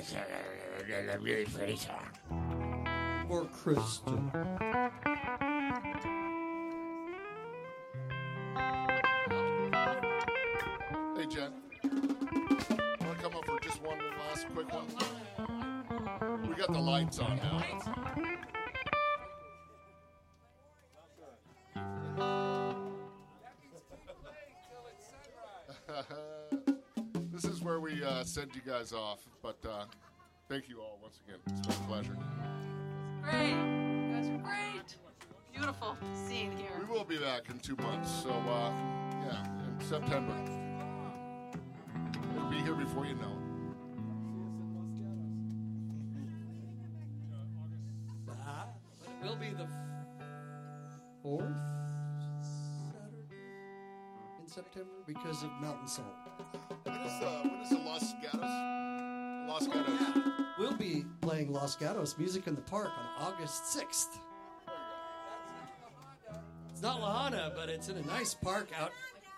It's a really pretty song. Or Kristen. Hey, Jen. Want to come up for just one last quick one? We got the lights on now. This is where we send you guys off, but thank you all once again. It's been a pleasure. Great. You guys are great. Beautiful scene here. We will be back in 2 months, so yeah, in September. It'll be here before you know It will be the 4th Saturday in September because of Mountain Salt. When is the Los Gatos? Los Gatos. We'll be playing Los Gatos Music in the Park on August 6th. It's not La Habana, but it's in a nice park out.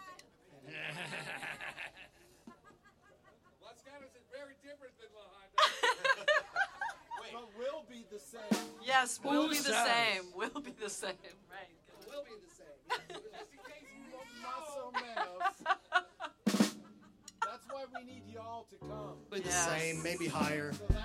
Los Gatos is very different than La Habana. But we'll be the same. Yes, we'll be the says? same. We'll be the same. Right. We'll be the same. Just in case you don't más o menos. That's why we need y'all to come. Be the Yes. same, maybe higher. So that